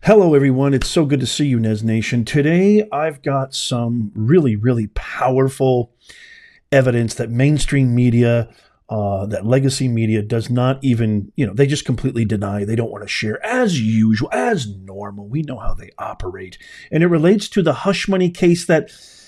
Hello, everyone. It's so good to see you, Nez Nation. Today, I've got some really, really powerful evidence that mainstream media, that legacy media does not even, they just completely deny. They don't want to share as usual, as normal. We know how they operate. And it relates to the hush money case that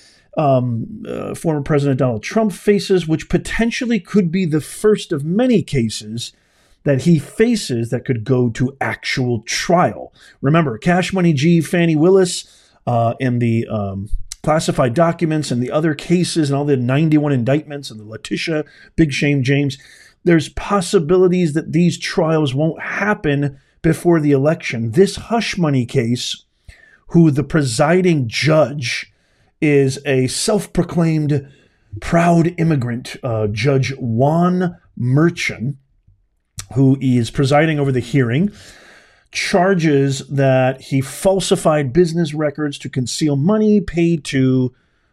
former President Donald Trump faces, which potentially could be the first of many cases that he faces that could go to actual trial. Remember, Cash Money G, Fani Willis, and the classified documents and the other cases and all the 91 indictments and the Letitia, Big Shame James. There's possibilities that these trials won't happen before the election. This hush money case, who the presiding judge is a self-proclaimed proud immigrant, Judge Juan Merchan, who is presiding over the hearing, charges that he falsified business records to conceal money paid to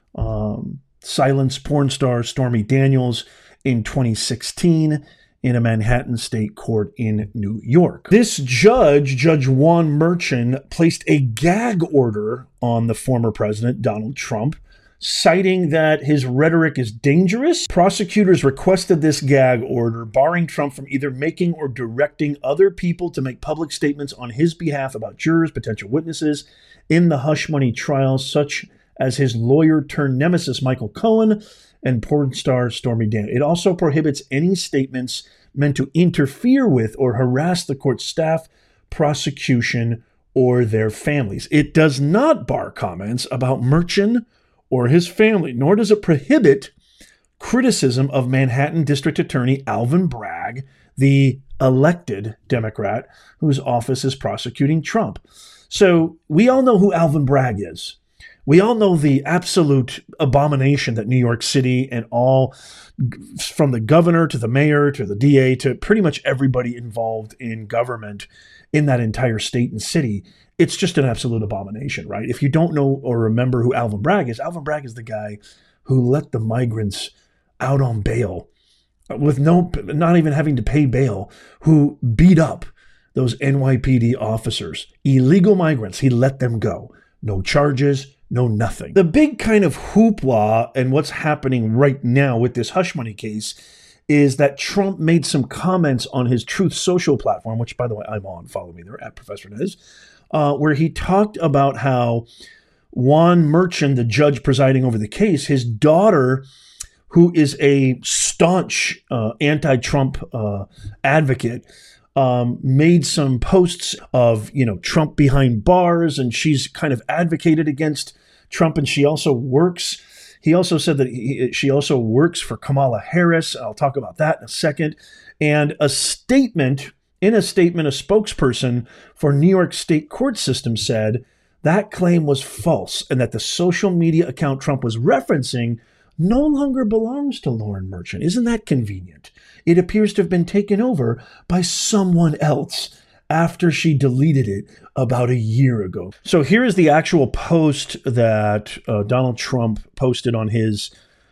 silence porn star Stormy Daniels in 2016 in a Manhattan state court in New York. This judge, Judge Juan Merchan, placed a gag order on the former president, Donald Trump, citing that his rhetoric is dangerous. Prosecutors requested this gag order, barring Trump from either making or directing other people to make public statements on his behalf about jurors, potential witnesses in the hush money trials, such as his lawyer turned nemesis, Michael Cohen, and porn star Stormy Daniels. It also prohibits any statements meant to interfere with or harass the court staff, prosecution, or their families. It does not bar comments about Merchan or his family, nor does it prohibit criticism of Manhattan District Attorney Alvin Bragg, the elected Democrat whose office is prosecuting Trump. So we all know who Alvin Bragg is. We all know the absolute abomination that New York City and all, from the governor to the mayor to the DA to pretty much everybody involved in government in that entire state and city, it's just an absolute abomination, right? If you don't know or remember who Alvin Bragg is the guy who let the migrants out on bail with not even having to pay bail, who beat up those NYPD officers, illegal migrants. He let them go. No charges, no nothing. The big kind of hoopla and what's happening right now with this hush money case is that Trump made some comments on his Truth Social platform, which, by the way, I'm on. Follow me there, at Professor Nez, where he talked about how Juan Merchan, the judge presiding over the case, his daughter, who is a staunch anti-Trump advocate, made some posts of, Trump behind bars, and she's kind of advocated against Trump, and she also works. He also said that she also works for Kamala Harris. I'll talk about that in a second. And in a statement, a spokesperson for New York State court system said that claim was false and that the social media account Trump was referencing no longer belongs to Lauren Merchan. Isn't that convenient? It appears to have been taken over by someone else after she deleted it about a year ago. So here is the actual post that Donald Trump posted on his,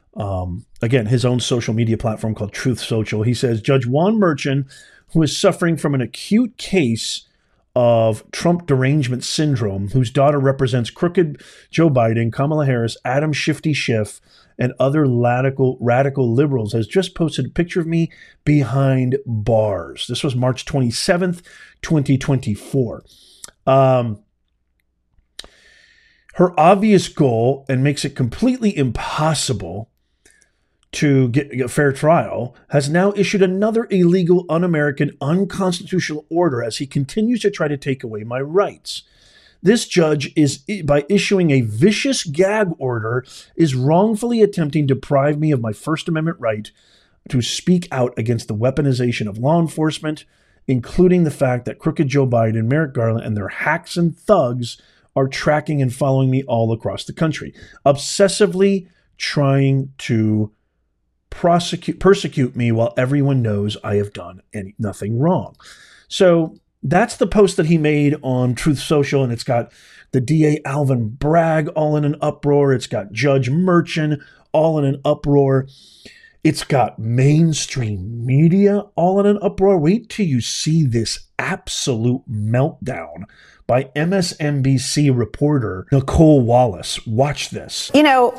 his own social media platform called Truth Social. He says, Judge Juan Merchan, who is suffering from an acute case of Trump derangement syndrome, whose daughter represents crooked Joe Biden, Kamala Harris, Adam Shifty Schiff, and other radical liberals, has just posted a picture of me behind bars. This was March 27th, 2024. Her obvious goal, and makes it completely impossible to get a fair trial, has now issued another illegal, un-American, unconstitutional order as he continues to try to take away my rights. This judge is, by issuing a vicious gag order, is wrongfully attempting to deprive me of my First Amendment right to speak out against the weaponization of law enforcement, including the fact that crooked Joe Biden, Merrick Garland, and their hacks and thugs are tracking and following me all across the country, obsessively trying to persecute me while everyone knows I have done nothing wrong. So that's the post that he made on Truth Social, and it's got the DA Alvin Bragg all in an uproar. It's got Judge Merchan all in an uproar. It's got mainstream media all in an uproar. Wait till you see this absolute meltdown by MSNBC reporter Nicole Wallace. Watch this. You know,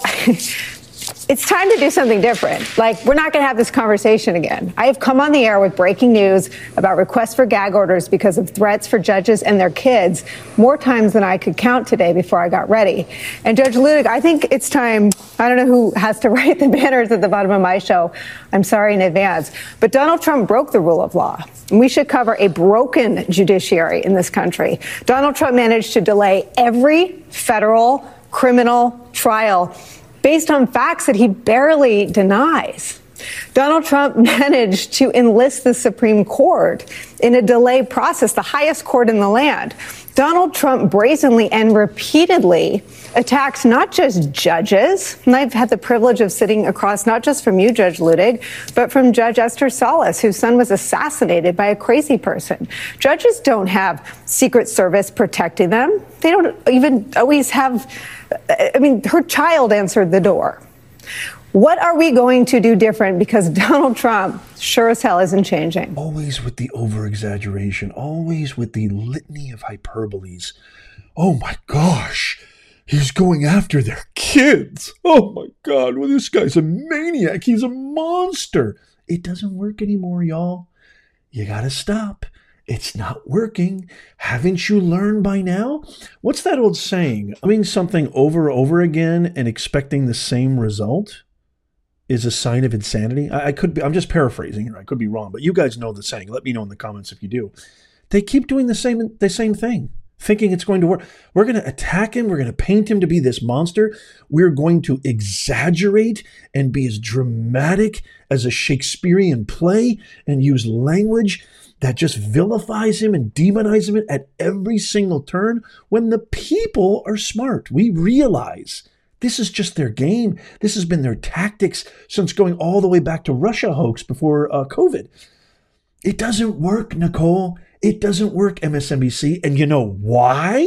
it's time to do something different. Like, we're not going to have this conversation again. I have come on the air with breaking news about requests for gag orders because of threats for judges and their kids more times than I could count today before I got ready. And Judge Luttig, I think it's time. I don't know who has to write the banners at the bottom of my show. I'm sorry in advance. But Donald Trump broke the rule of law. And we should cover a broken judiciary in this country. Donald Trump managed to delay every federal criminal trial based on facts that he barely denies. Donald Trump managed to enlist the Supreme Court in a delay process, the highest court in the land. Donald Trump brazenly and repeatedly attacks not just judges, and I've had the privilege of sitting across not just from you, Judge Luttig, but from Judge Esther Salas, whose son was assassinated by a crazy person. Judges don't have Secret Service protecting them. They don't even always have, I mean, her child answered the door. What are we going to do different? Because Donald Trump sure as hell isn't changing. Always with the over-exaggeration, always with the litany of hyperboles. Oh my gosh, he's going after their kids. Oh my God, well, this guy's a maniac. He's a monster. It doesn't work anymore, y'all. You gotta stop. It's not working. Haven't you learned by now? What's that old saying? Doing something over and over again and expecting the same result is a sign of insanity. I'm just paraphrasing here. I could be wrong, but you guys know the saying. Let me know in the comments if you do. They keep doing the same thing, thinking it's going to work. We're going to attack him. We're going to paint him to be this monster. We're going to exaggerate and be as dramatic as a Shakespearean play and use language that just vilifies him and demonizes him at every single turn, when the people are smart. We realize this is just their game. This has been their tactics since going all the way back to Russia hoax before COVID. It doesn't work, Nicole. It doesn't work, MSNBC. And you know why?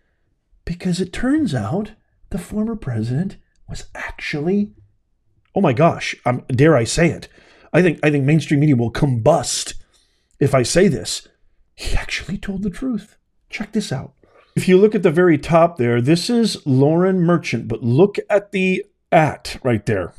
Because it turns out the former president was actually, oh my gosh, dare I say it? I think mainstream media will combust if I say this. He actually told the truth. Check this out. If you look at the very top there, this is Lauren Merchant, but look at the @ right there.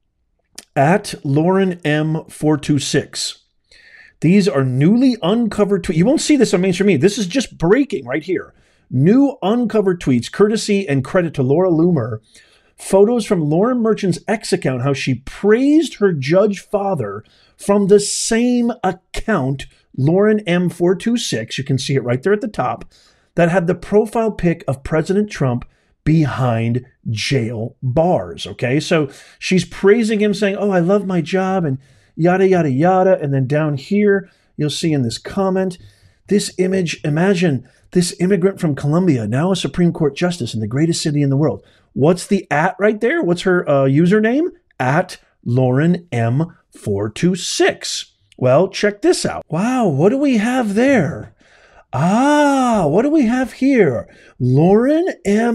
@Lauren M426. These are newly uncovered tweets. You won't see this on mainstream media. This is just breaking right here. New uncovered tweets, courtesy and credit to Laura Loomer. Photos from Lauren Merchant's X account, how she praised her judge father from the same account, Lauren M426. You can see it right there at the top. That had the profile pic of President Trump behind jail bars, okay? So she's praising him, saying, oh, I love my job, and yada, yada, yada. And then down here, you'll see in this comment, this image, imagine this immigrant from Colombia, now a Supreme Court justice in the greatest city in the world. What's the @ right there? What's her username? @Lauren M426. Well, check this out. Wow, what do we have there? What do we have here? Lauren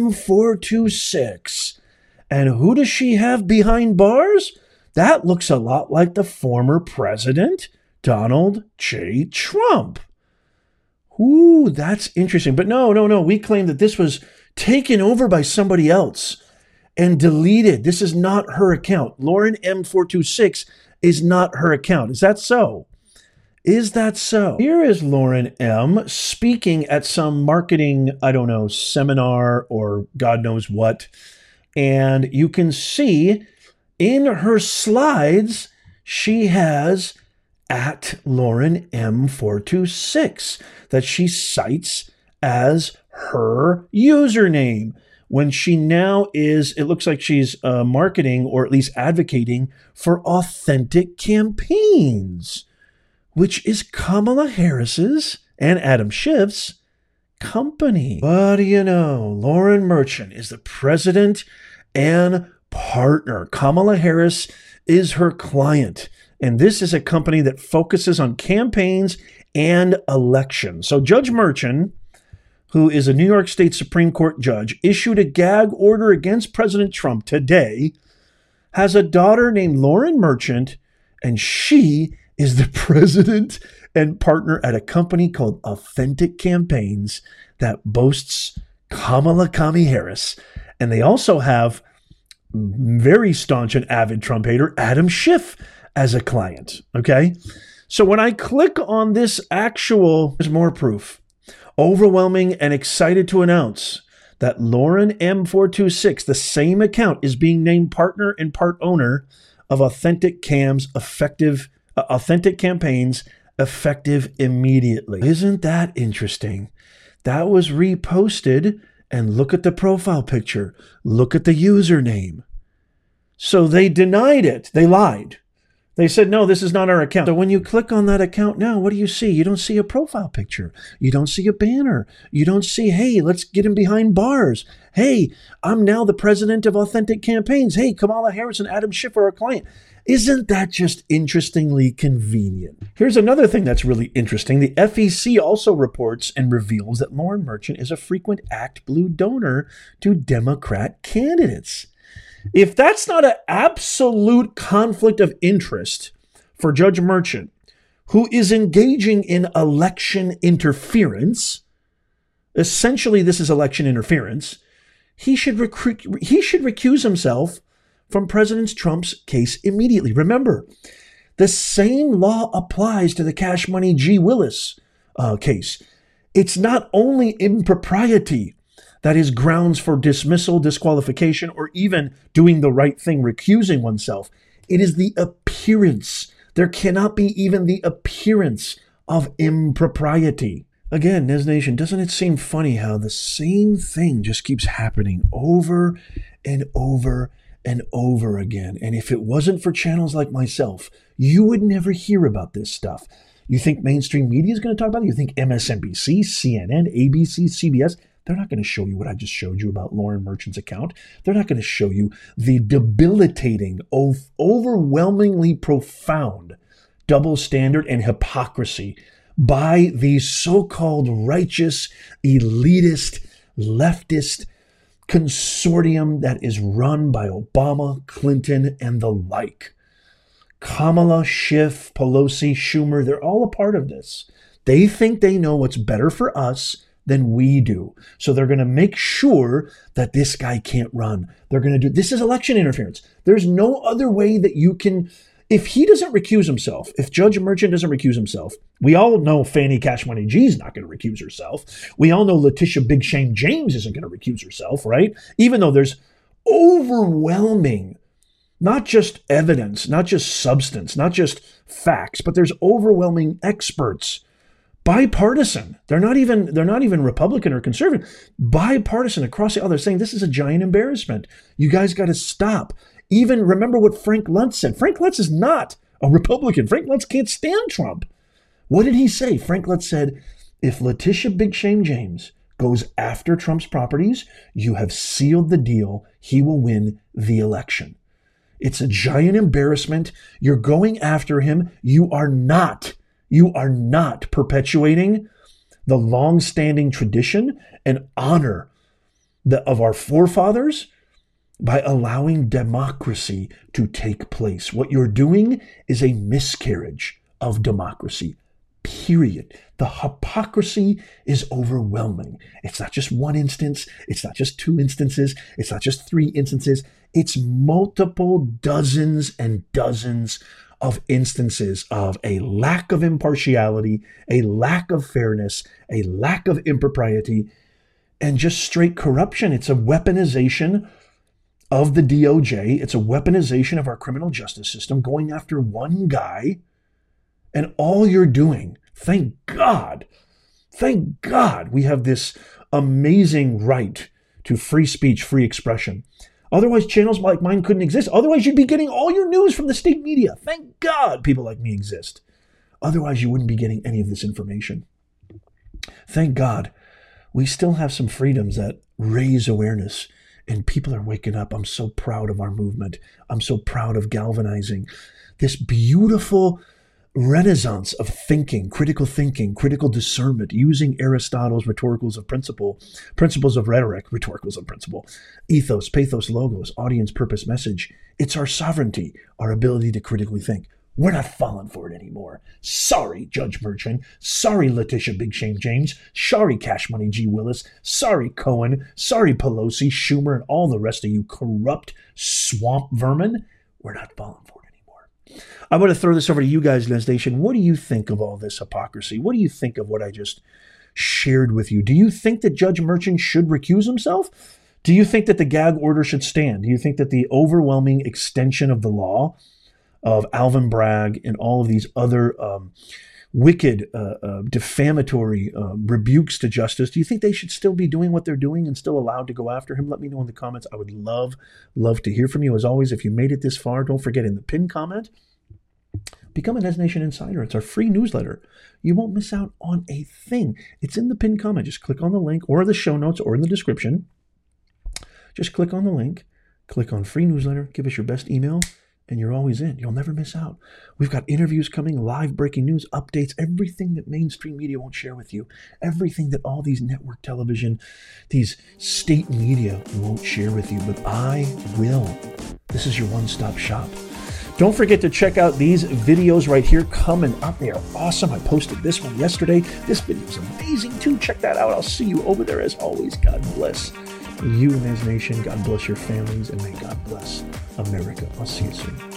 M426. And who does she have behind bars? That looks a lot like the former president, Donald J. Trump. Ooh, that's interesting. But no. We claim that this was taken over by somebody else and deleted. This is not her account. Lauren M426 is not her account. Is that so? Is that so? Here is Lauren M. speaking at some marketing, seminar or God knows what. And you can see in her slides, she has @Lauren M426 that she cites as her username. When she now is, it looks like she's marketing or at least advocating for Authentic Campaigns, which is Kamala Harris's and Adam Schiff's company. What do you know? Lauren Merchant is the president and partner. Kamala Harris is her client. And this is a company that focuses on campaigns and elections. So Judge Merchant, who is a New York State Supreme Court judge, issued a gag order against President Trump today, has a daughter named Lauren Merchant, and she is the president and partner at a company called Authentic Campaigns that boasts Kamala Harris. And they also have very staunch and avid Trump hater Adam Schiff as a client. Okay. So when I click on this there's more proof. Overwhelming and excited to announce that Lauren M426, the same account, is being named partner and part owner of Authentic Campaigns effective immediately. Isn't that interesting? That was reposted, and look at the profile picture. Look at the username. So they denied it. They lied. They said, no, this is not our account. So when you click on that account now, what do you see? You don't see a profile picture. You don't see a banner. You don't see, hey, let's get him behind bars. Hey, I'm now the president of Authentic Campaigns. Hey, Kamala Harris and Adam Schiff are our client. Isn't that just interestingly convenient? Here's another thing that's really interesting. The FEC also reports and reveals that Lauren Merchant is a frequent ActBlue donor to Democrat candidates. If that's not an absolute conflict of interest for Judge Merchant, who is engaging in election interference, essentially this is election interference, he should recuse himself from President Trump's case immediately. Remember, the same law applies to the Cash Money G. Willis case. It's not only impropriety that is grounds for dismissal, disqualification, or even doing the right thing, recusing oneself. It is the appearance. There cannot be even the appearance of impropriety. Again, Nez Nation, doesn't it seem funny how the same thing just keeps happening over and over and over again? And if it wasn't for channels like myself, you would never hear about this stuff. You think mainstream media is going to talk about it? You think MSNBC, CNN, ABC, CBS? They're not going to show you what I just showed you about Lauren Merchant's account. They're not going to show you the debilitating, overwhelmingly profound double standard and hypocrisy by the so-called righteous, elitist, leftist consortium that is run by Obama, Clinton, and the like. Kamala, Schiff, Pelosi, Schumer, they're all a part of this. They think they know what's better for us than we do. So they're going to make sure that this guy can't run. They're going to do, this is election interference. There's no other way that you can, if he doesn't recuse himself, if Judge Merchant doesn't recuse himself, we all know Fannie Cash Money G is not going to recuse herself. We all know Letitia Big Shame James isn't going to recuse herself, right? Even though there's overwhelming, not just evidence, not just substance, not just facts, but there's overwhelming experts, bipartisan. They're not even Republican or conservative, bipartisan across the other, saying this is a giant embarrassment. You guys got to stop. Even remember what Frank Luntz said. Frank Luntz is not a Republican. Frank Luntz can't stand Trump. What did he say? Frank Luntz said, if Letitia Big Shame James goes after Trump's properties, you have sealed the deal. He will win the election. It's a giant embarrassment. You're going after him. You are not perpetuating the long-standing tradition and honor of our forefathers by allowing democracy to take place. What you're doing is a miscarriage of democracy, period. The hypocrisy is overwhelming. It's not just one instance. It's not just two instances. It's not just three instances. It's multiple dozens and dozens of instances of a lack of impartiality, a lack of fairness, a lack of impropriety, and just straight corruption. It's a weaponization of the DOJ. It's a weaponization of our criminal justice system, going after one guy. And all you're doing, thank God, we have this amazing right to free speech, free expression. Otherwise, channels like mine couldn't exist. Otherwise, you'd be getting all your news from the state media. Thank God people like me exist. Otherwise, you wouldn't be getting any of this information. Thank God we still have some freedoms that raise awareness, and people are waking up. I'm so proud of our movement. I'm so proud of galvanizing this beautiful renaissance of thinking, critical discernment, using Aristotle's rhetoricals of principle, principles of rhetoric, rhetoricals of principle, ethos, pathos, logos, audience, purpose, message. It's our sovereignty, our ability to critically think. We're not falling for it anymore. Sorry, Judge Merchan. Sorry, Letitia Big Shame James. Sorry, Cash Money G. Willis. Sorry, Cohen. Sorry, Pelosi, Schumer, and all the rest of you corrupt swamp vermin. We're not falling for it anymore. I want to throw this over to you guys, Les Nation. What do you think of all this hypocrisy? What do you think of what I just shared with you? Do you think that Judge Merchan should recuse himself? Do you think that the gag order should stand? Do you think that the overwhelming extension of the law of Alvin Bragg and all of these other wicked, defamatory rebukes to justice, do you think they should still be doing what they're doing and still allowed to go after him? Let me know in the comments. I would love to hear from you. As always, if you made it this far, don't forget in the pinned comment, become a Nez Nation Insider. It's our free newsletter. You won't miss out on a thing. It's in the pinned comment. Just click on the link or the show notes or in the description. Just click on the link, click on free newsletter, give us your best email, and you're always in. You'll never miss out. We've got interviews coming, live breaking news, updates, everything that mainstream media won't share with you, everything that all these network television, these state media won't share with you, but I will. This is your one-stop shop. Don't forget to check out these videos right here coming up. They are awesome. I posted this one yesterday. This video is amazing too. Check that out. I'll see you over there as always. God bless you, Nez Nation. God bless your families, and may God bless America. I'll see you soon.